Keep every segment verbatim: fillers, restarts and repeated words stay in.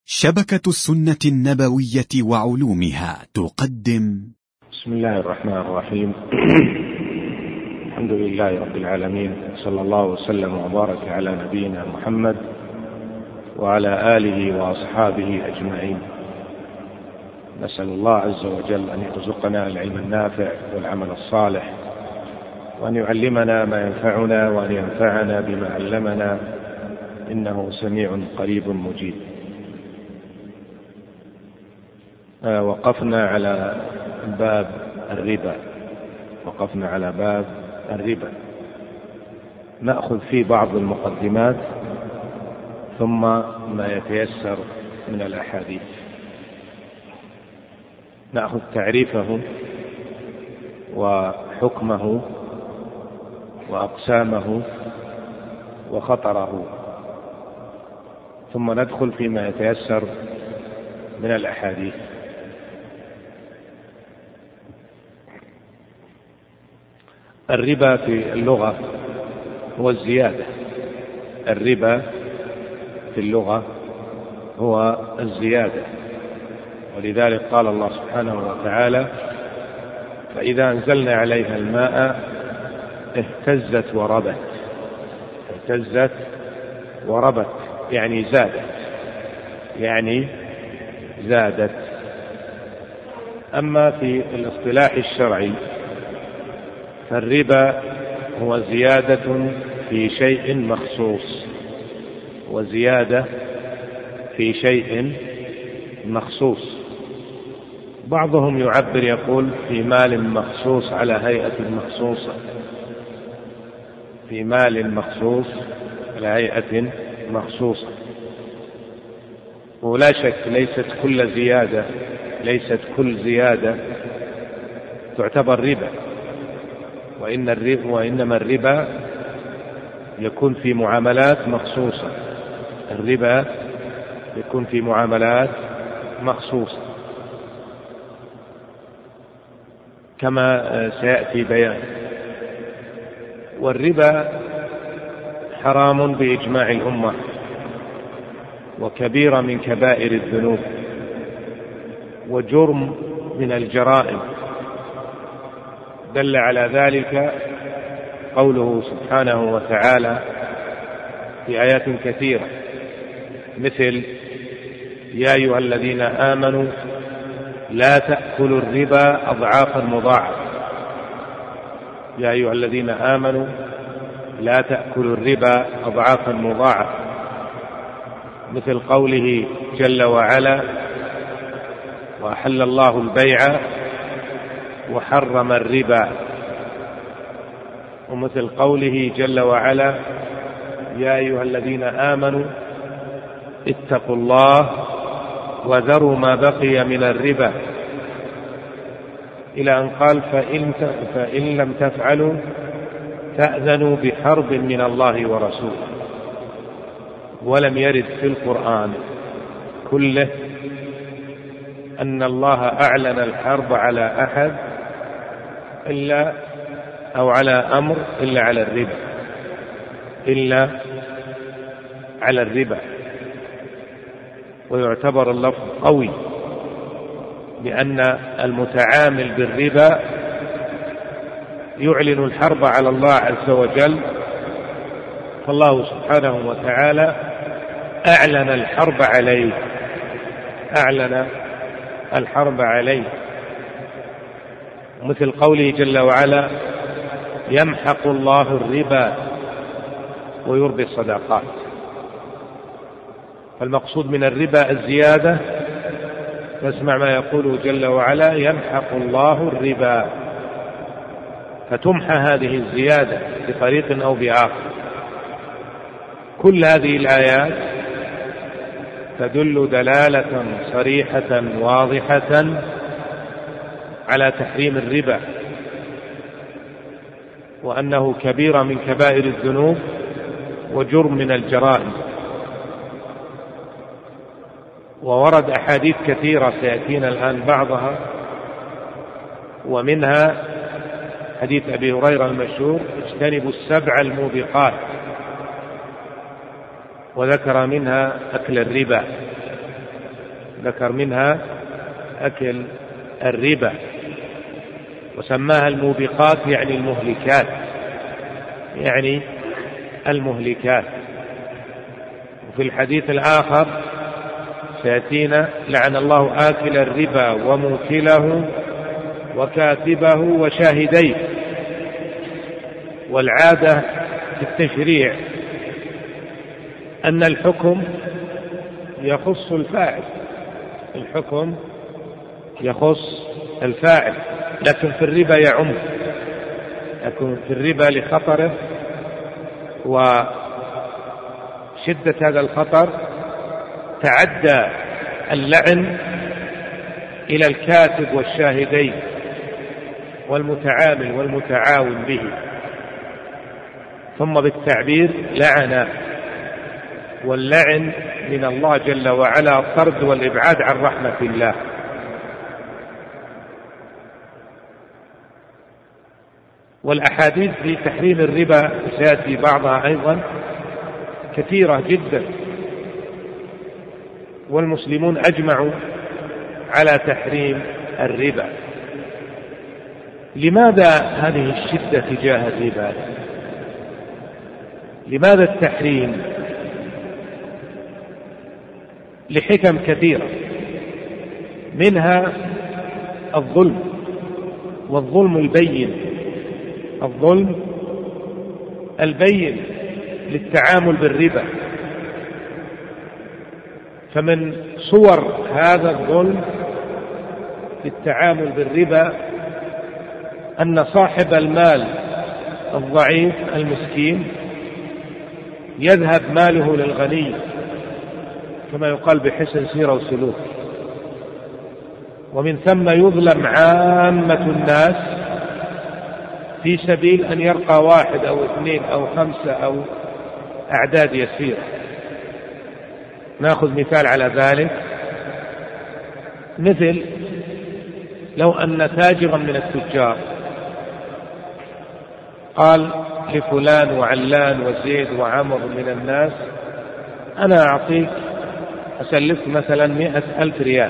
شبكة السنة النبوية وعلومها تقدم. بسم الله الرحمن الرحيم. الحمد لله رب العالمين، صلى الله وسلم وبارك على نبينا محمد وعلى آله وأصحابه أجمعين. نسأل الله عز وجل أن يرزقنا العلم النافع والعمل الصالح، وأن يعلمنا ما ينفعنا، وأن ينفعنا بما علمنا، إنه سميع قريب مجيب. وقفنا على باب الربا وقفنا على باب الربا نأخذ فيه بعض المقدمات ثم ما يتيسر من الأحاديث. نأخذ تعريفه وحكمه وأقسامه وخطره، ثم ندخل فيما يتيسر من الأحاديث. الربا في اللغة هو الزيادة. الربا في اللغة هو الزيادة، ولذلك قال الله سبحانه وتعالى: فإذا أنزلنا عليها الماء اهتزت وربت. اهتزت وربت يعني زادت، يعني زادت. أما في الاصطلاح الشرعي فالربا هو زيادة في شيء مخصوص، وزيادة في شيء مخصوص. بعضهم يعبر يقول في مال مخصوص على هيئة مخصوصة، في مال مخصوص على هيئة مخصوصة. ولا شك ليست كل زيادة ليست كل زيادة تعتبر ربا، وإن الربا وإنما الربا يكون في معاملات مخصوصة. الربا يكون في معاملات مخصوصة كما سيأتي بيان. والربا حرام بإجماع الأمة، وكبيرة من كبائر الذنوب، وجرم من الجرائم. دل على ذلك قوله سبحانه وتعالى في آيات كثيرة، مثل: يا أيها الذين آمنوا لا تأكلوا الربا أضعافا مضاعفة. يا أيها الذين آمنوا لا تأكلوا الربا أضعافا مضاعفة. مثل قوله جل وعلا: وأحل الله البيع وحرم الربا. ومثل قوله جل وعلا: يا أيها الذين آمنوا اتقوا الله وذروا ما بقي من الربا، إلى أن قال: فإن, فإن لم تفعلوا فأذنوا بحرب من الله ورسوله. ولم يرد في القرآن كله أن الله أعلن الحرب على أحد إلا أو على أمر إلا على الربا إلا على الربا. ويعتبر اللفظ قوي، لأن المتعامل بالربا يعلن الحرب على الله عز وجل، فالله سبحانه وتعالى أعلن الحرب عليه أعلن الحرب عليه مثل قوله جل وعلا: يمحق الله الربا ويربي الصدقات. فالمقصود من الربا الزيادة، فاسمع ما يقوله جل وعلا: يمحق الله الربا، فتمحى هذه الزيادة بطريق أو بآخر. كل هذه الآيات تدل دلالة صريحة واضحة على تحريم الربا، وأنه كبيرة من كبائر الذنوب وجرم من الجرائم. وورد أحاديث كثيرة سيأتينا الآن بعضها، ومنها حديث أبي هريرة المشهور: اجتنبوا السبع الموبقات، وذكر منها أكل الربا. ذكر منها أكل الربا، وسماها الموبقات يعني المهلكات، يعني المهلكات. وفي الحديث الآخر سيأتينا: لعن الله آكل الربا وموكله وكاتبه وشاهديه. والعادة في التشريع أن الحكم يخص الفاعل، الحكم يخص الفاعل، لكن في الربا يعم، لكن في الربا لخطره وشدة هذا الخطر تعدى اللعن إلى الكاتب والشاهدين والمتعامل والمتعاون به، ثم بالتعبير لعن. واللعن من الله جل وعلا طرد والإبعاد عن رحمة الله. والأحاديث في تحريم الربا سيأتي بعضها أيضا كثيرة جدا، والمسلمون أجمعوا على تحريم الربا. لماذا هذه الشدة تجاه الربا؟ لماذا التحريم؟ لحكم كثيرة، منها الظلم، والظلم البين، الظلم البين للتعامل بالربا. فمن صور هذا الظلم في التعامل بالربا أن صاحب المال الضعيف المسكين يذهب ماله للغني، كما يقال بحسن سيرة وسلوك، ومن ثم يظلم عامة الناس في سبيل أن يرقى واحد أو اثنين أو خمسة أو أعداد يسيرة. نأخذ مثال على ذلك، مثل لو أن تاجرا من التجار قال لفلان وعلان وزيد وعمر من الناس: أنا أعطيك أسلفك مثلا مئة ألف ريال،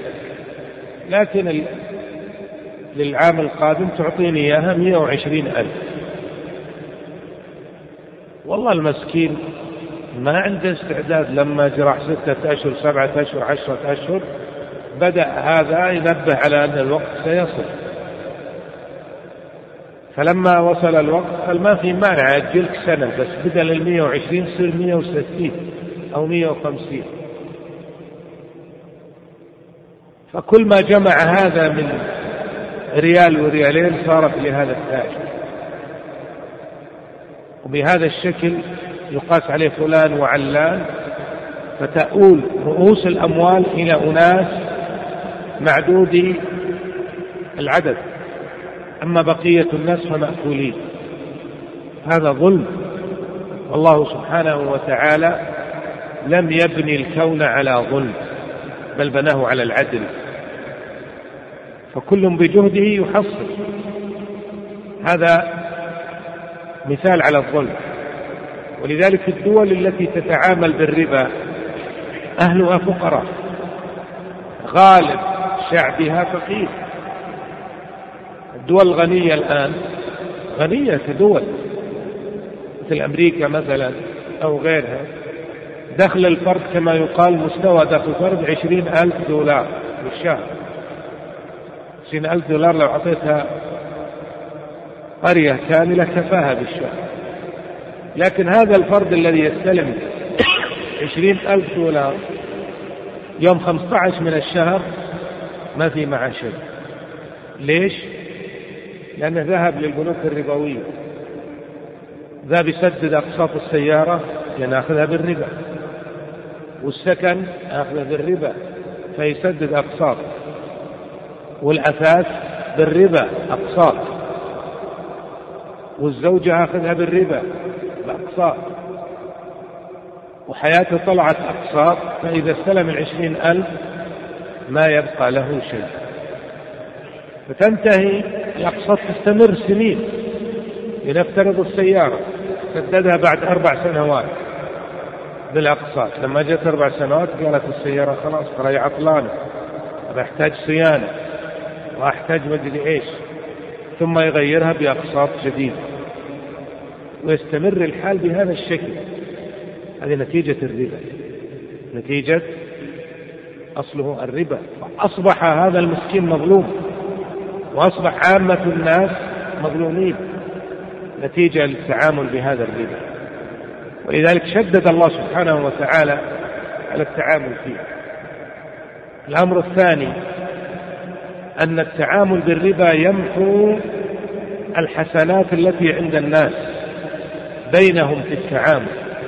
لكن للعام القادم تعطيني إياها مئة وعشرين ألف. والله المسكين ما عنده استعداد، لما جرح ستة أشهر سبعة أشهر عشرة أشهر بدأ هذا ينبه على أن الوقت سيصل، فلما وصل الوقت قال ما في مانع أجلك سنة، بس بدل المئة وعشرين صير مئة وستين أو مئة وخمسين. فكل ما جمع هذا من ريال وريالين صارت لهذا التاجر، وبهذا الشكل يقاس عليه فلان وعلان، فتؤول رؤوس الأموال إلى أناس معدودي العدد، أما بقية الناس فمأكولين. هذا ظلم، والله سبحانه وتعالى لم يبني الكون على ظلم، بل بناه على العدل، فكل بجهده يحصل. هذا مثال على الظلم. ولذلك الدول التي تتعامل بالربا أهلها فقراء، غالب شعبها فقير. الدول الغنية الآن غنية كدول مثل أمريكا مثلا أو غيرها، دخل الفرد كما يقال مستوى دخل الفرد عشرين ألف دولار بالشهر. عشرين ألف دولار لو أعطيتها قرية كاملة كفاها بالشهر، لكن هذا الفرد الذي يستلم عشرين ألف دولار يوم خمسة عشر من الشهر ما في معه شيء. ليش؟ لأنه ذهب للبنوك الربوية، ذهب يسدد أقساط السيارة يناخذها بالربا، والسكن أخذها بالربا فيسدد أقساط، والأثاث بالربا أقساط، والزوجة أخذها بالربا بأقساط، وحياته طلعت أقساط. فإذا استلم العشرين ألف ما يبقى له شيء، فتنتهي الأقساط تستمر سنين. لنفترض السيارة سددها بعد أربع سنوات، بالأقساط. لما جت أربع سنوات قالت السيارة خلاص ترى عطلانة، بحتاج صيانة وأحتاج مدري إيش، ثم يغيرها بأقساط جديدة ويستمر الحال بهذا الشكل. هذه نتيجة الربا، نتيجة أصله الربا. فأصبح هذا المسكين مظلوم، وأصبح عامة الناس مظلومين نتيجة للتعامل بهذا الربا. ولذلك شدد الله سبحانه وتعالى على التعامل فيه. الأمر الثاني أن التعامل بالربا يمحو الحسنات التي عند الناس بينهم في التعامل.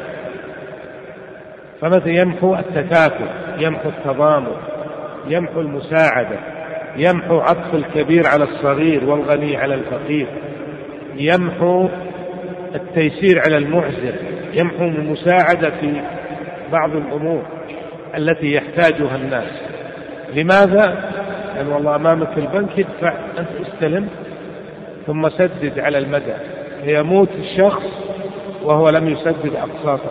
فمثلا يمحو التكافل، يمحو التضامن، يمحو المساعدة، يمحو عطف الكبير على الصغير والغني على الفقير، يمحو التيسير على المعسر، يمحو المساعدة في بعض الأمور التي يحتاجها الناس. لماذا؟ لأن والله أمامك البنك يدفع، أنت استلم ثم سدد على المدى، يموت الشخص وهو لم يسدد أقساطه.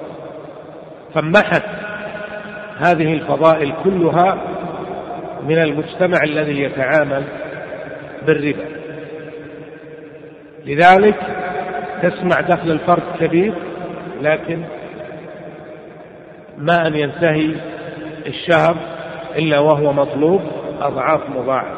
فمحت هذه الفضائل كلها من المجتمع الذي يتعامل بالربا. لذلك تسمع دخل الفرد كبير، لكن ما أن ينتهي الشهر إلا وهو مطلوب أضعاف مضاعفة.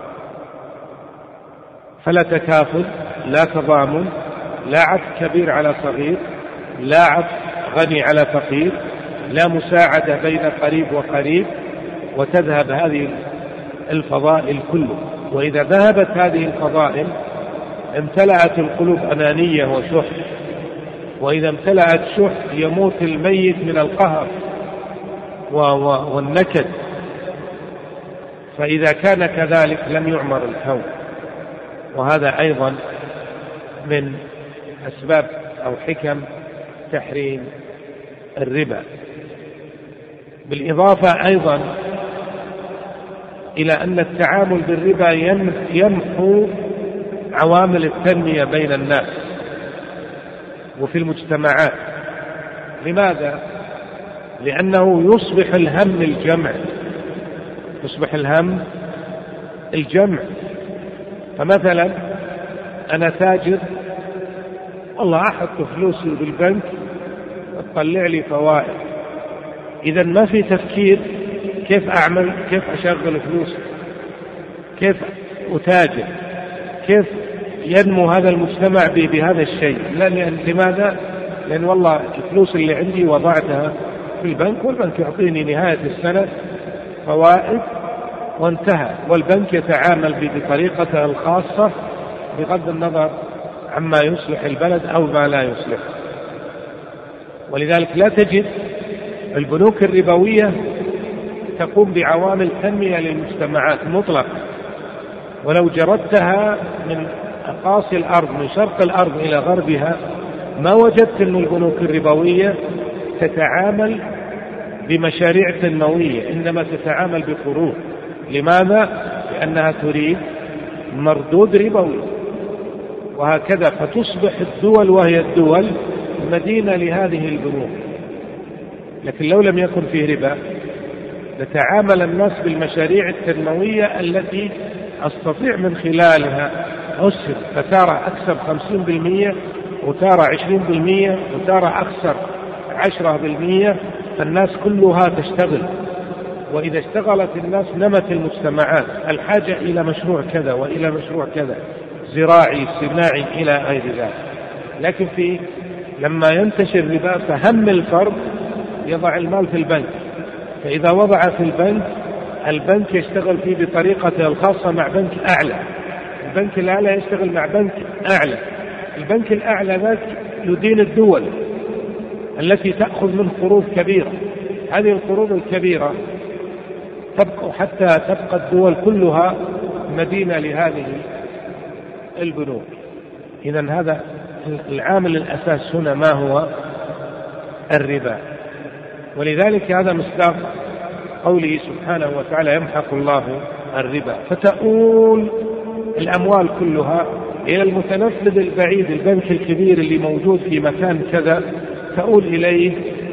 فلا تكافل، لا تضامن، لا عطف كبير على صغير، لا عطف غني على فقير، لا مساعدة بين قريب وقريب، وتذهب هذه الفضائل كله. وإذا ذهبت هذه الفضائل امتلأت القلوب أنانية وشح، وإذا امتلأت شح يموت الميت من القهر والنكد. فإذا كان كذلك لم يعمر الكون. وهذا أيضا من أسباب أو حكم تحريم الربا. بالإضافة أيضا إلى أن التعامل بالربا يمحو عوامل التنمية بين الناس وفي المجتمعات. لماذا؟ لأنه يصبح الهم الجمع، يصبح الهم الجمع. فمثلا أنا تاجر، والله أحط فلوسي بالبنك وتطلع لي فوائد. إذا ما في تفكير كيف أعمل، كيف أشغل فلوسي، كيف أتاجر، كيف ينمو هذا المجتمع بهذا الشيء. لأن لماذا؟ لأن والله الفلوس اللي عندي وضعتها في البنك، والبنك يعطيني نهاية السنة فوائد وانتهى، والبنك يتعامل بطريقته الخاصة بغض النظر عما يصلح البلد أو ما لا يصلح. ولذلك لا تجد البنوك الربوية تقوم بعوامل تنمية للمجتمعات مطلقة. ولو جردتها من أقاصي الأرض، من شرق الأرض إلى غربها، ما وجدت أن البنوك الربوية تتعامل بمشاريع تنموية، إنما تتعامل بقروض. لماذا؟ لأنها تريد مردود ربوي، وهكذا. فتصبح الدول وهي الدول مدينة لهذه البنوك. لكن لو لم يكن فيه ربا لتعامل الناس بالمشاريع التنموية التي أستطيع من خلالها أسر، فتارة أكسب خمسين بالمئة، وتارة عشرين بالمئة، وتارة أخسر عشرة بالمئة، فالناس كلها تشتغل. وإذا اشتغلت الناس نمت المجتمعات. الحاجة إلى مشروع كذا وإلى مشروع كذا، زراعي صناعي إلى غير ذلك. لكن في لما ينتشر الربا فهم الفرد يضع المال في البنك، فإذا وضع في البنك، البنك يشتغل فيه بطريقته الخاصة مع بنك أعلى، البنك الأعلى يشتغل مع بنك أعلى، البنك الأعلى ذاك يدين الدول التي تأخذ منه قروض كبيرة. هذه القروض الكبيرة تبقى حتى تبقى الدول كلها مدينة لهذه البنوك. إذن هذا العامل الأساس هنا ما هو؟ الربا. ولذلك هذا مصداق قوله سبحانه وتعالى يمحق الله الربا، فتؤول الأموال كلها إلى المتنفذ البعيد، البنك الكبير اللي موجود في مكان كذا، تؤول إليه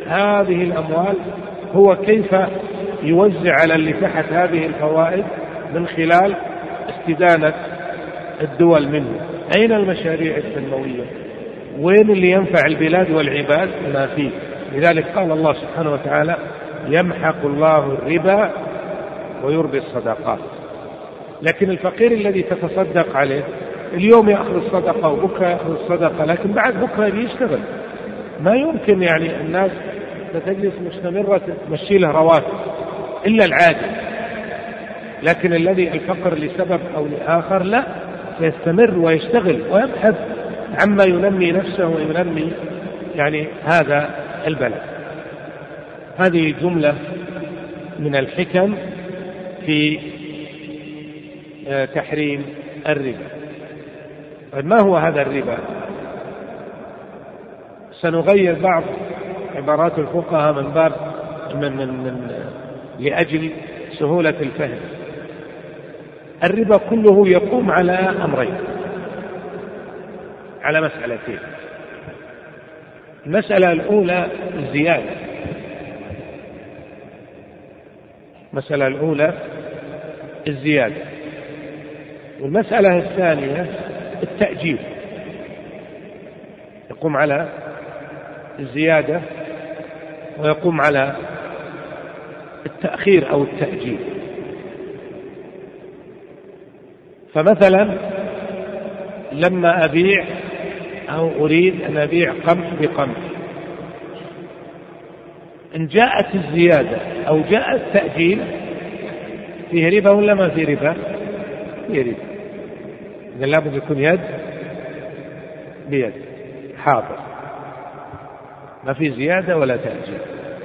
هذه الأموال هو كيف يوزع على اللي تحت هذه الفوائد من خلال استدانة الدول منه. أين المشاريع التنموية؟ وين اللي ينفع البلاد والعباد؟ ما فيه. لذلك قال الله سبحانه وتعالى يمحق الله الربا ويربي الصدقات. لكن الفقير الذي تتصدق عليه اليوم يأخذ الصدقة وبكرة يأخذ الصدقة، لكن بعد بكرة بيشتغل. ما يمكن يعني الناس تجلس مستمرة تمشي له رواتب إلا العادل، لكن الذي الفقر لسبب أو لآخر لا، يستمر ويشتغل ويبحث عما ينمي نفسه وينمي يعني هذا البلد. هذه جملة من الحكم في تحريم الربا. ما هو هذا الربا؟ سنغير بعض عبارات الفقهاء من باب من من من لأجل سهولة الفهم. الربا كله يقوم على أمرين، على مسألتين. المسألة الأولى الزيادة، المسألة الأولى الزيادة، والمسألة الثانية التأجيل. يقوم على الزيادة ويقوم على التأخير أو التأجيل. فمثلا لما أبيع أو أريد أن أبيع قمح بقمح، إن جاءت الزيادة أو جاء التأجيل فيه ربا ولا ما فيه ربا؟ فيه ربا. إذن لابد يكون يد بيد حاضر، ما في زيادة ولا تأجيل.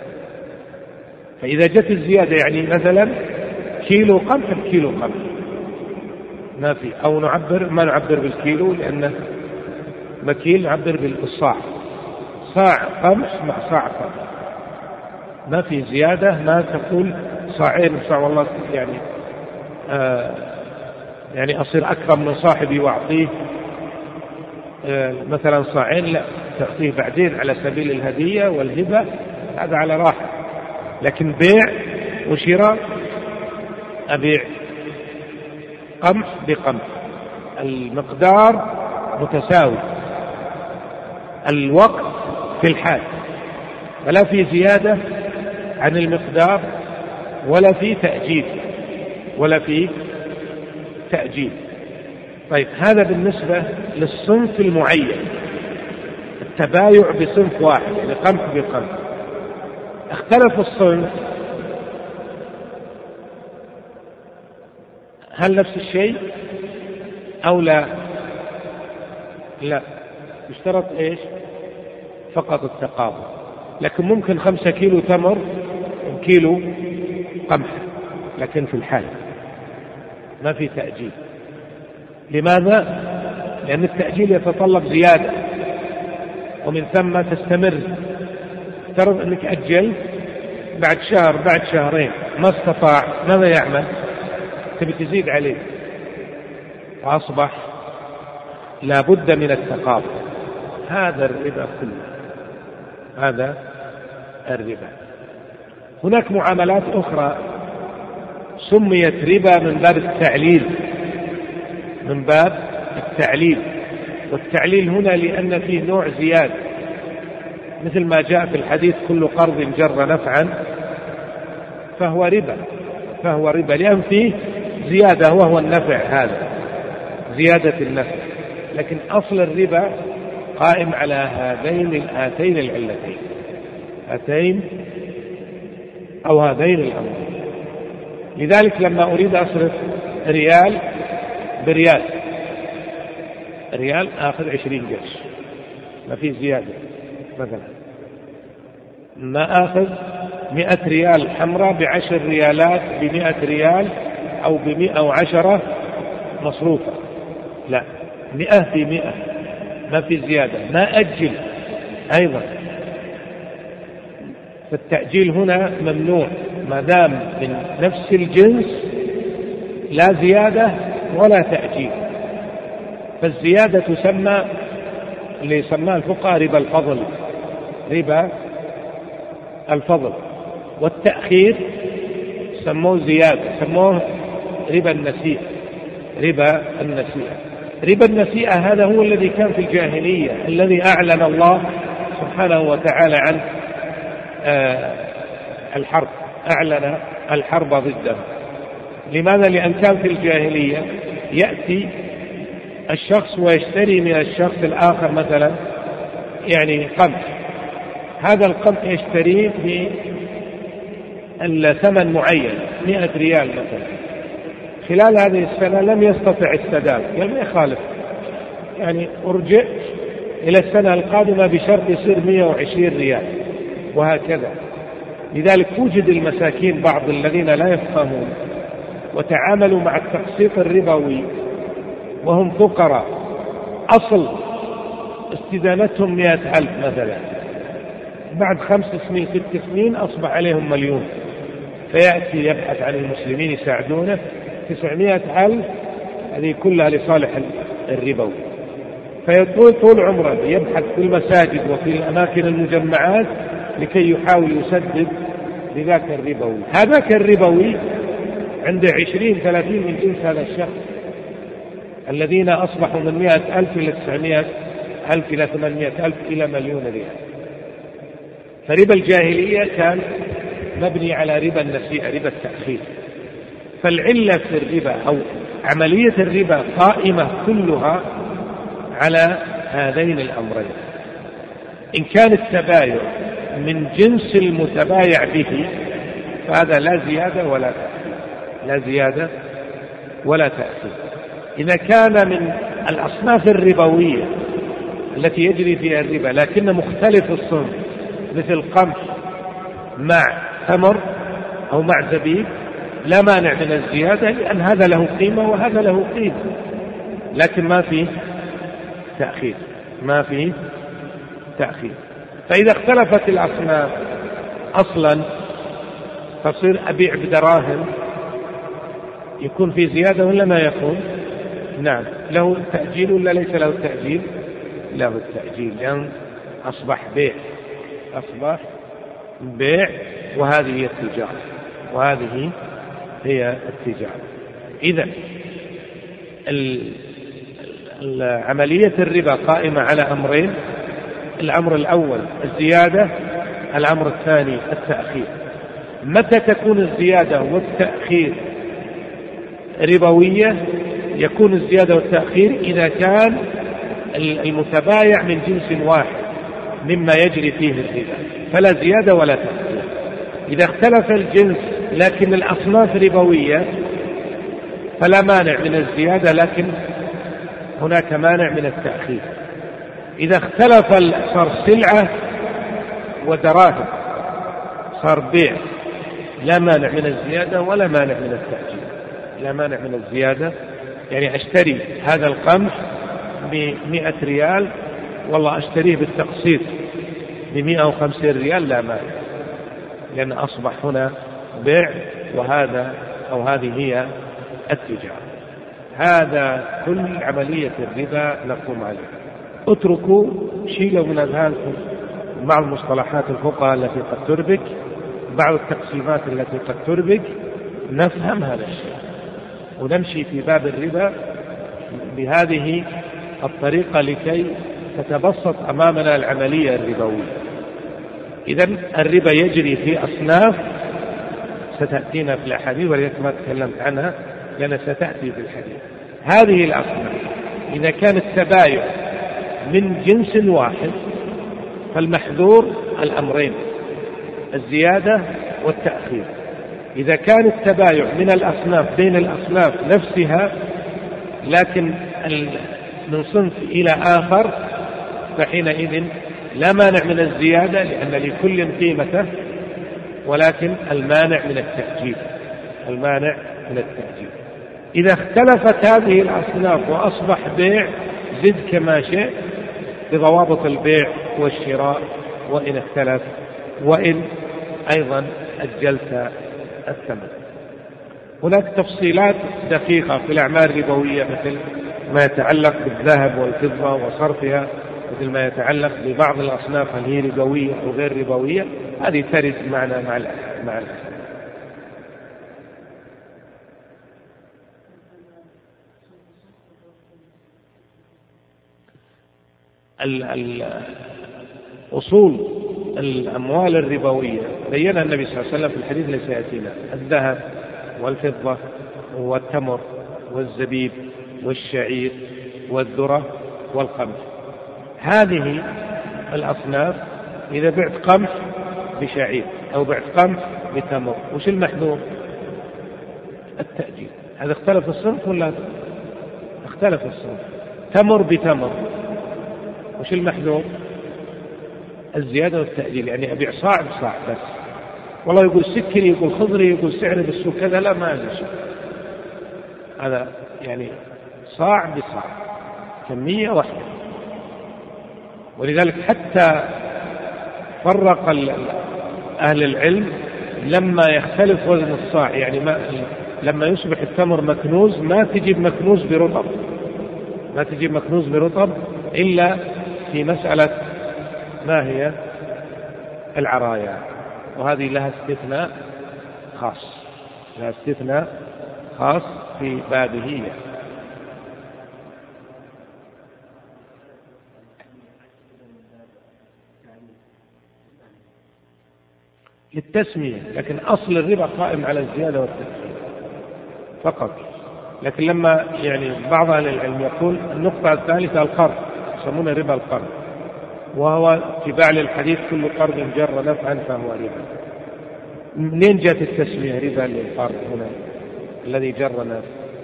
فإذا جت الزيادة يعني مثلا كيلو قمح بكيلو قمح ما في، أو نعبر ما نعبر بالكيلو لأنه مكيل، نعبر بالصاع، صاع قمح مع صاع قمح، ما في زيادة. ما تقول صاعين صاع والله يعني آه يعني أصير أكرم من صاحبي وأعطيه آه مثلا صاعين، لا، تعطيه بعدين على سبيل الهدية والهبة، هذا على راحة. لكن بيع وشراء، أبيع قمح بقمح، المقدار متساوي، الوقت في الحال، ولا في زيادة عن المقدار ولا في تأجيل ولا في تأجيل. طيب هذا بالنسبة للصنف المعين، التبايع بصنف واحد يعني قمح بقمح. اختلف الصنف، هل نفس الشيء أو لا؟ لا، يشترط إيش؟ فقط التقابل. لكن ممكن خمسة كيلو تمر وكيلو قمح، لكن في الحال ما في تأجيل. لماذا؟ لأن التأجيل يتطلب زيادة، ومن ثم تستمر. افترض أنك أجل بعد شهر بعد شهرين ما استطاع، ماذا يعمل؟ تبي تزيد عليه، وأصبح لا بد من التقابل. هذا الربا كله، هذا الربا. هناك معاملات أخرى سميت ربا من باب التعليل، من باب التعليل. والتعليل هنا لأن فيه نوع زيادة، مثل ما جاء في الحديث كل قرض جر نفعا فهو ربا، فهو ربا لأن فيه زيادة وهو النفع، هذا زيادة النفع. لكن أصل الربا قائم على هذين هاتين العلتين، هاتين أو هذين الأمرين. لذلك لما أريد أصرف ريال بريال، ريال آخذ عشرين قرش، ما في زيادة. مثلا ما آخذ مئة ريال حمراء بعشر ريالات بمئة ريال أو بمئة وعشرة مصروفة، لا، مئة في مئة، ما في زيادة. ما أجل أيضا، فالتأجيل هنا ممنوع ما دام من نفس الجنس، لا زيادة ولا تأجيل. فالزيادة تسمى اللي يسمى الفقهاء ربا الفضل، ربا الفضل، والتأخير سموه زيادة، سموه ربا النسيئة. ربا النسيئة ربا النسيئة هذا هو الذي كان في الجاهلية، الذي أعلن الله سبحانه وتعالى عن الحرب، أعلن الحرب ضده. لماذا؟ لأن كان في الجاهلية يأتي الشخص ويشتري من الشخص الآخر مثلا يعني قمح، هذا القمح يشتريه بثمن معين مئة ريال مثلا، خلال هذه السنة لم يستطع السداد، قال ما يخالف يعني أرجع إلى السنة القادمة بشرط يصير مئة وعشرين ريال، وهكذا. لذلك وجد المساكين بعض الذين لا يفقهون وتعاملوا مع التقسيط الربوي وهم فقراء، أصل استدانتهم مئة ألف مثلا، بعد خمس سنين ست سنين أصبح عليهم مليون، فيأتي يبحث عن المسلمين يساعدونه، تسعمائة ألف هذه كلها لصالح الربوي، فيطول طول عمره يبحث في المساجد وفي الأماكن المجمعات لكي يحاول يسدد لذاك الربوي. هذاك الربوي عنده عشرين ثلاثين من جنس هذا الشخص الذين أصبحوا من مئة ألف إلى تسعمائة ألف إلى ثمانمائة ألف إلى مليون ريال. فربا الجاهلية كان مبني على ربا النسيئة، ربا التأخير. فالعلة في الربا أو عملية الربا قائمة كلها على هذين الأمرين. إن كان التبايع من جنس المتبايع به فهذا لا زيادة ولا تأخير، لا زيادة ولا تأخير. إذا كان من الأصناف الربوية التي يجري فيها الربا لكن مختلف الصنف، مثل قمح مع تمر أو مع زبيب، لا مانع من الزيادة، لأن هذا له قيمة وهذا له قيمة، لكن ما فيه تأخير، ما فيه تأخير. فإذا اختلفت الأصناف أصلا تصير أبيع بدراهم، يكون في زيادة ولا ما يكون؟ نعم، له التأجيل ولا ليس له التأجيل؟ له التأجيل، لأن أصبح بيع، أصبح بيع، وهذه هي التجارة، وهذه هي التجارة. إذن عملية الربا قائمة على أمرين: الأمر الأول الزيادة، الأمر الثاني التأخير. متى تكون الزيادة والتأخير ربوية؟ يكون الزيادة والتأخير إذا كان المتبايع من جنس واحد مما يجري فيه الربا، فلا زيادة ولا تأخير. إذا اختلف الجنس لكن الأصناف ربوية فلا مانع من الزيادة، لكن هناك مانع من التأخير. إذا اختلف صار سلعة ودراهم، صار بيع، لا مانع من الزيادة ولا مانع من التأجيل، لا مانع من الزيادة. يعني أشتري هذا القمح بمئة ريال، والله أشتريه بالتقسيط بمئة وخمسين ريال، لا مانع، لأن أصبح هنا بيع، وهذا أو هذه هي التجارة. هذا كل عملية الربا نقوم عليها. اتركوا، شيلوا من أذهانكم بعض مصطلحات الفقهاء التي قد تربك، بعض التقسيمات التي قد تربك، نفهم هذا الشيء ونمشي في باب الربا بهذه الطريقة لكي تتبسط أمامنا العملية الربوية. إذن الربا يجري في أصناف ستأتينا في الأحاديث، ولذلك ما تكلمت عنها لأنها ستأتي في الحديث. هذه الأصناف إذا كان التبايع من جنس واحد فالمحذور الأمرين: الزيادة والتأخير. إذا كان التبايع من الأصناف بين الأصناف نفسها لكن من صنف إلى آخر فحينئذ لا مانع من الزيادة، لأن لكل قيمته، ولكن المانع من التأجيل، المانع من التأجيل. إذا اختلفت هذه الأصناف وأصبح بيع، زد كما شئت بضوابط البيع والشراء، وإن اختلف، وإن أيضا أجلت الثمن. هناك تفصيلات دقيقة في الأعمال الربوية، مثل ما يتعلق بالذهب والفضة وصرفها، مثل ما يتعلق ببعض الأصناف هل هي ربوية أو غير ربوية، هذه ترد معنا مع مع الأحاديث. أصول الأموال الربوية بيّنها النبي صلى الله عليه وسلم في الحديث الذي سيأتينا: الذهب والفضة والتمر والزبيب والشعير والذرة والقمح. هذه الأصناف إذا بعت قمح بشعير أو بعت قمح بتمر، وش المحذور؟ التأجيل. هذا اختلف الصنف ولا اختلف الصنف؟ تمر بتمر، وش المحذور؟ الزيادة والتأجيل. يعني أبيع صاع بصاع بس، والله يقول سكري، يقول خضري، يقول سعري بالسوق كذا، لا ما أجل. هذا يعني صاع بصاع، كمية واحدة. ولذلك حتى فرق أهل العلم لما يختلف وزن الصاع، يعني ما لما يصبح التمر مكنوز ما تجيب مكنوز برطب، ما تجيب مكنوز برطب إلا في مسألة ما هي العرايا، وهذه لها استثناء خاص، لها استثناء خاص في بابه. للتسمية، لكن أصل الربا قائم على الزيادة والتسمية فقط. لكن لما يعني بعض أهل العلم يقول النقطة الثالثة القرض، يسمونه ربا القرض، وهو اتباع للحديث: كل قرض جر نفعا فهو ربا. منين جاءت التسمية ربا للقرض هنا الذي جر نفع؟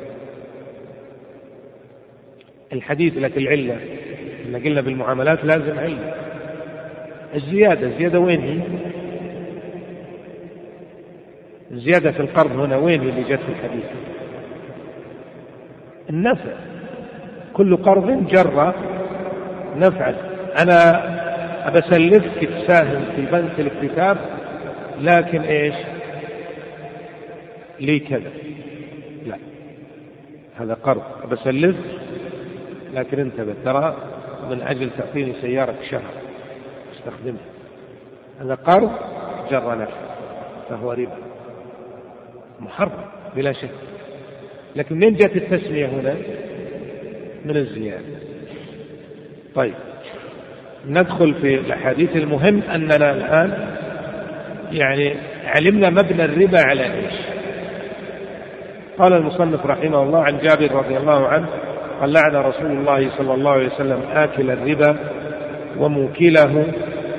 الحديث. لكن العلة إن قلنا بالمعاملات لازم علة. الزيادة، الزيادة وين هي؟ الزيادة في القرض هنا وين هي اللي جاءت في الحديث؟ النفع. كل قرض جر نفعا. أنا أبسلفك تساهم في بنك الاكتتاب، لكن إيش لي كذا؟ لا، هذا قرض. أبسلف لكن انتبه، ترى من أجل تعطيني سيارة شهر استخدمها، هذا قرض جر نفع فهو ربا محرم بلا شك. لكن من جاءت التسمية هنا؟ من الزيادة. طيب ندخل في الأحاديث. المهم أننا الآن يعني علمنا مبنى الربا على إيش. قال المصنف رحمه الله: عن جابر رضي الله عنه قال: لعن رسول الله صلى الله عليه وسلم آكل الربا وموكله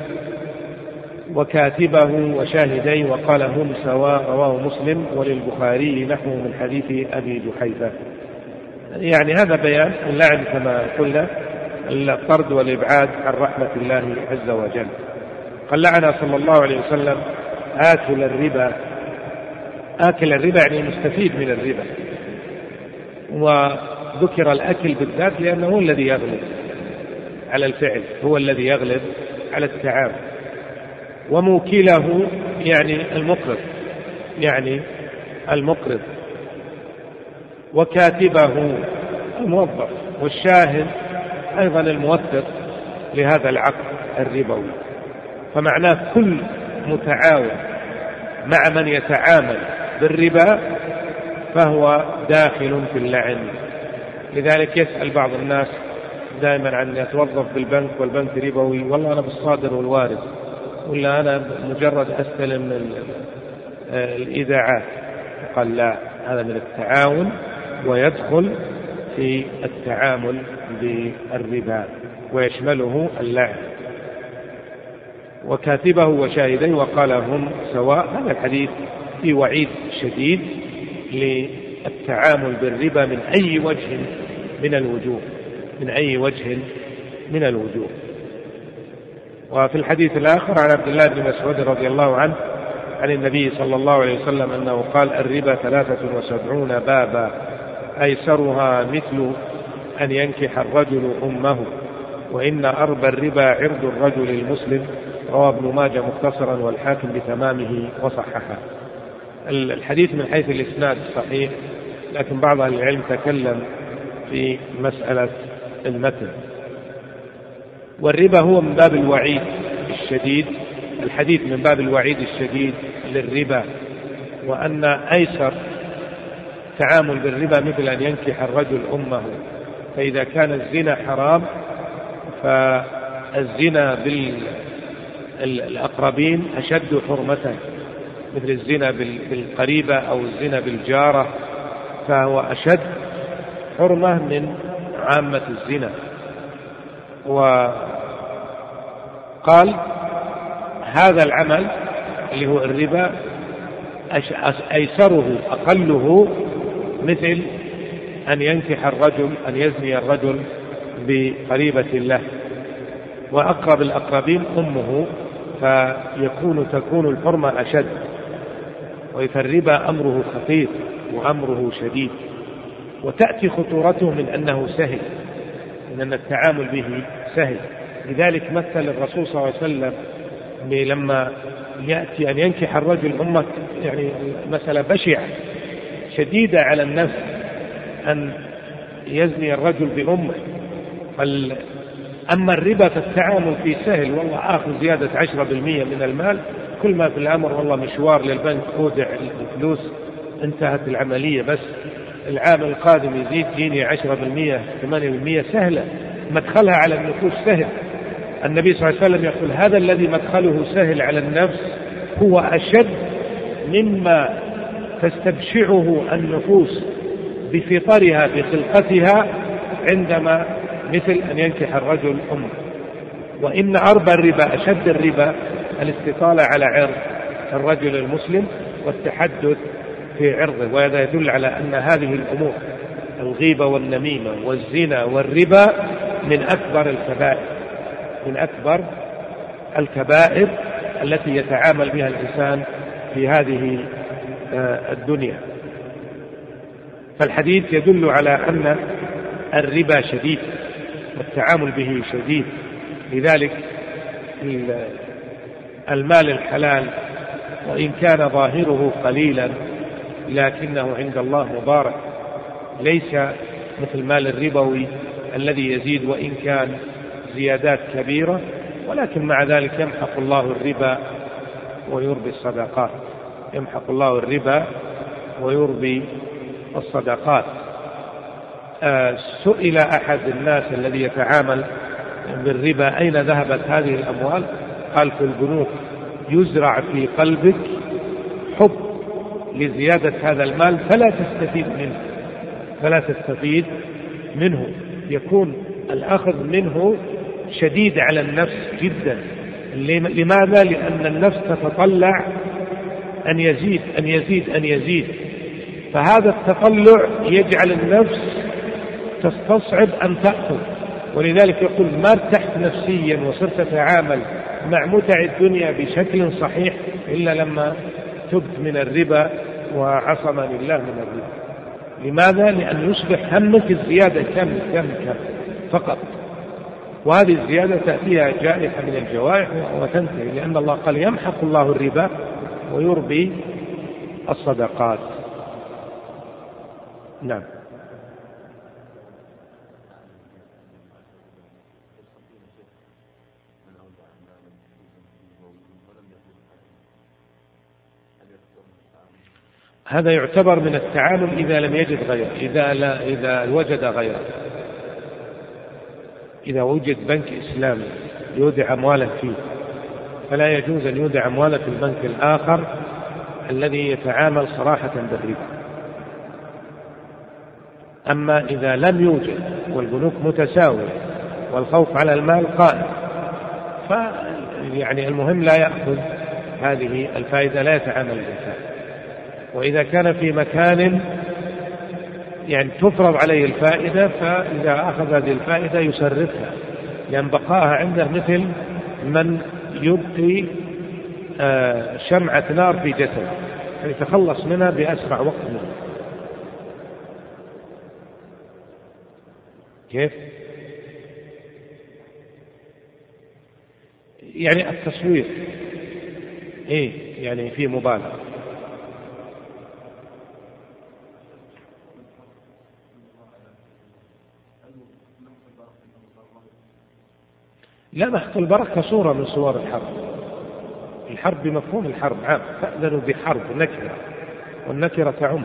وكاتبه وشاهديه وقال هم سواء، رواه مسلم، وللبخاري نحو من حديث أبي جحيفة. يعني هذا بيان اللعن كما قلنا، الطرد والإبعاد عن رحمة الله عز وجل. قال: لعن صلى الله عليه وسلم آكل الربا. آكل الربا يعني مستفيد من الربا، وذكر الأكل بالذات لأنه هو الذي يغلب على الفعل، هو الذي يغلب على التعامل. وموكله يعني المقرض، يعني المقرض. وكاتبه الموظف، والشاهد أيضا الموثق لهذا العقد الربوي. فمعناه كل متعاون مع من يتعامل بالربا فهو داخل في اللعن. لذلك يسأل بعض الناس دائما عن يتوظف بالبنك والبنك ربوي، والله أنا بالصادر والوارد، ولا أنا مجرد أستلم الإيداعات. قال: لا، هذا من التعاون ويدخل في التعامل بالربا ويشمله اللعن. وكاتبه وشاهديه وقال هم سواء. هذا الحديث في وعيد شديد للتعامل بالربا من أي وجه من الوجوه، من أي وجه من الوجوه. وفي الحديث الآخر عن عبد الله بن مسعود رضي الله عنه عن النبي صلى الله عليه وسلم أنه قال: الربا ثلاثة وسبعون بابا أيسرها مثل أن ينكح الرجل أمه، وإن أربى الربا عرض الرجل المسلم. رواه ابن ماجه مختصرا والحاكم بتمامه وصححه. الحديث من حيث الإسناد صحيح، لكن بعض أهل العلم تكلم في مسألة المتن. والربا هو من باب الوعيد الشديد الحديث من باب الوعيد الشديد للربا، وأن أيسر تعامل بالربا مثل أن ينكح الرجل أمه، فإذا كان الزنا حرام فالزنا بالأقربين أشد حرمة، مثل الزنا بالقريبة أو الزنا بالجارة، فهو أشد حرمة من عامة الزنا. وقال هذا العمل اللي هو الربا أيسره أقله مثل أن ينكح الرجل، أن يزني الرجل بقريبة له، وأقرب الأقربين أمه، فيكون تكون الحرمة أشد. وفالربا أمره خطير وأمره شديد، وتأتي خطورته من أنه سهل، من أن التعامل به سهل. لذلك مثل الرسول صلى الله عليه وسلم لما يأتي أن ينكح الرجل أمه، يعني مسألة بشعة شديدة على النفس أن يزني الرجل بأمه. أما الربا فالتعامل فيه سهل، والله آخذ زيادة عشرة بالمئة من المال، كل ما في الأمر والله مشوار للبنك أودع الفلوس، انتهت العملية، بس العام القادم يزيد جيني عشرة بالمئة ثمانية بالمئة، سهلة مدخلها على النفوس سهل. النبي صلى الله عليه وسلم يقول هذا الذي مدخله سهل على النفس هو أشد مما تستبشعه النفوس بفطرها بخلقتها عندما مثل أن ينكح الرجل أمه. وإن عرب الربا أشد الربا الاستطالة على عرض الرجل المسلم والتحدث في عرضه، وهذا يدل على أن هذه الأمور الغيبة والنميمة والزنا والربا من أكبر الكبائر، من أكبر الكبائر التي يتعامل بها الإنسان في هذه الدنيا. فالحديث يدل على أن الربا شديد والتعامل به شديد. لذلك المال الحلال وإن كان ظاهره قليلا لكنه عند الله مبارك، ليس مثل مال الربوي الذي يزيد وإن كان زيادات كبيرة، ولكن مع ذلك يمحق الله الربا ويربي الصدقات، يمحق الله الربا ويربي الصدقات. آه سئل أحد الناس الذي يتعامل بالربا أين ذهبت هذه الأموال؟ قال في البنوك. يزرع في قلبك حب لزيادة هذا المال فلا تستفيد منه، فلا تستفيد منه، يكون الأخذ منه شديد على النفس جدا. لماذا؟ لأن النفس تتطلع أن يزيد أن يزيد أن يزيد، فهذا التطلع يجعل النفس تستصعب أن تأخذ. ولذلك يقول ما ارتحت نفسيا وصرت أتعامل مع متع الدنيا بشكل صحيح إلا لما تبت من الربا وعصمني الله من الربا. لماذا؟ لأن يصبح همك الزيادة كم كم كم فقط، وهذه الزيادة تأتيها جائحة من الجوائح وتنتهي، لأن الله قال يمحق الله الربا ويربي الصدقات. نعم. هذا يعتبر من التعامل إذا لم يجد غيره، إذا لا إذا وجد غيره. إذا وجد بنك إسلامي يودع أموالا فيه فلا يجوز أن يودع أموالا في البنك الآخر الذي يتعامل صراحة بالربا. أما إذا لم يوجد والبنوك متساوية والخوف على المال قائم، فيعني المهم لا يأخذ هذه الفائدة، لا يتعامل بها. وإذا كان في مكان يعني تفرض عليه الفائدة، فإذا أخذ هذه الفائدة يسرفها، لأن بقاها عنده مثل من يبقي شمعة نار في جسد، يعني يتخلص منها بأسرع وقت منه. كيف؟ يعني التصوير إيه يعني في مبالغة. لا، محق البركة صورة من صور الحق، الحرب بمفهوم الحرب عام، فأذنوا بحرب نكرة، والنكرة تعم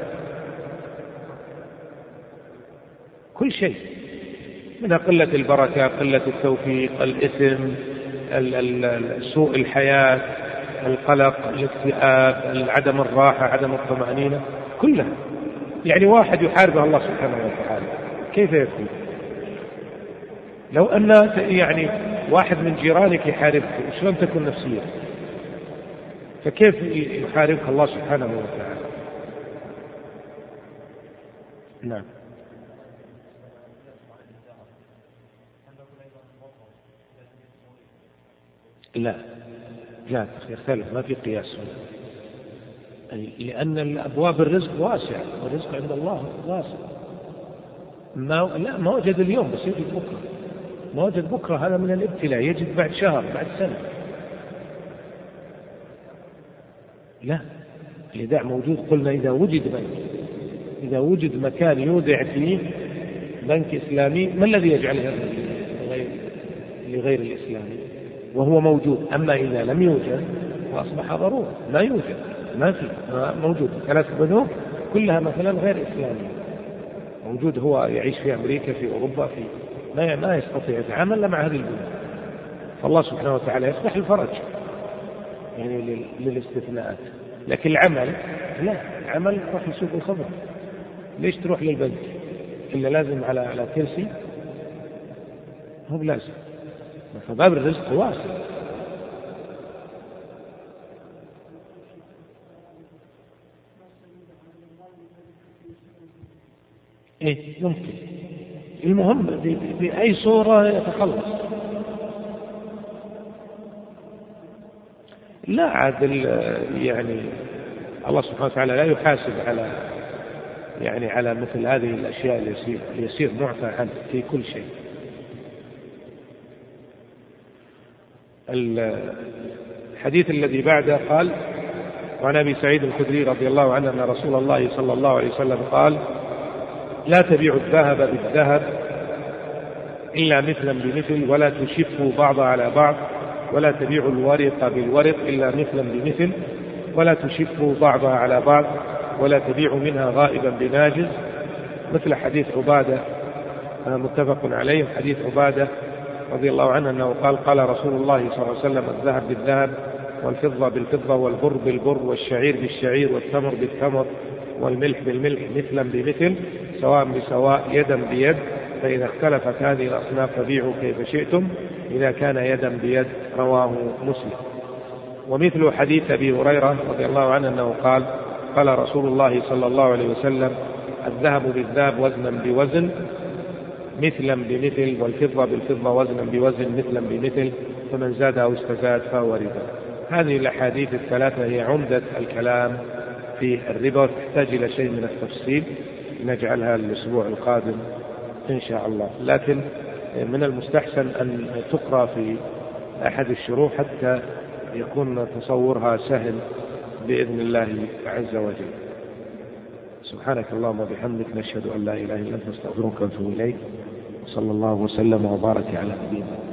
كل شيء، من قلة البركة، قلة التوفيق، الإثم، سوء الحياة، القلق، الاكتئاب، عدم الراحة، عدم الطمأنينة، كلها. يعني واحد يحاربه الله سبحانه وتعالى كيف يكون؟ لو أن يعني واحد من جيرانك يحاربك شلون تكون نفسيتك؟ فكيف يحاربك الله سبحانه وتعالى؟ نعم. لا لا يختلف، ما في قياس، لأن أبواب الرزق واسعة، والرزق عند الله واسع. ما لا ما وجد اليوم بس يجد بكرة، ما وجد بكرة هذا من الابتلاء، يجد بعد شهر، بعد سنة. لا، الإيداع موجود. قلنا إذا وجد بنك، إذا وجد مكان يودع فيه بنك إسلامي، ما الذي يجعل هذا لغير, لغير الإسلامي وهو موجود؟ أما إذا لم يوجد وأصبح ضرورة، ما يوجد، ما في موجود ثلاث بنوك كلها مثلا غير إسلامية، موجود هو يعيش في أمريكا، في أوروبا، في ما ما يستطيع يتعامل إلا مع هذه البنوك. فالله سبحانه وتعالى يفتح الفرج يعني للاستثناءات. لكن العمل لا، العمل روح لسوق الخبر، ليش تروح للبنك إلا لازم على على كرسي؟ هو بلازم. فباب الرزق واسع. إيه يمكن، المهم بأي صورة يتخلص. لا عاد يعني الله سبحانه وتعالى لا يحاسب على يعني على مثل هذه الأشياء اللي يصير, يصير معفى عنه في كل شيء. الحديث الذي بعده قال: وعن أبي سعيد الخدري رضي الله عنه أن رسول الله صلى الله عليه وسلم قال: لا تبيعوا الذهب بالذهب إلا مثلا بمثل، ولا تشفوا بعض على بعض، ولا تبيعوا الورق بالورق إلا مثلا بمثل، ولا تشفوا بعضها على بعض، ولا تبيعوا منها غائبا بناجز. مثل حديث عبادة متفق عليه، حديث عبادة رضي الله عنه أنه قال: قال رسول الله صلى الله عليه وسلم: الذهب بالذهب، والفضة بالفضة، والبر بالبر، والشعير بالشعير، والتمر بالتمر، والملح بالملح مثلا بمثل، سواء بسواء، يدا بيد، فإذا اختلفت هذه الأصناف فبيعوا كيف شئتم، إذا كان يدا بيد. رواه مسلم. ومثل حديث أبي هريرة رضي الله عنه أنه قال: قال رسول الله صلى الله عليه وسلم: الذهب بالذهب وزنا بوزن مثلا بمثل، والفضة بالفضة وزنا بوزن مثلا بمثل، فمن زاد أو استزاد فهو ربا. هذه الأحاديث الثلاثة هي عمدة الكلام في الربا، وتحتاج إلى شيء من التفصيل نجعلها الأسبوع القادم إن شاء الله، لكن من المستحسن أن تقرأ في أحد الشروح حتى يكون تصورها سهل بإذن الله عز وجل. سبحانك اللهم وبحمدك، نشهد أن لا إله إلا أنت، نستغفرك ونتوب إليك، وصلى الله وسلم وبارك على نبينا.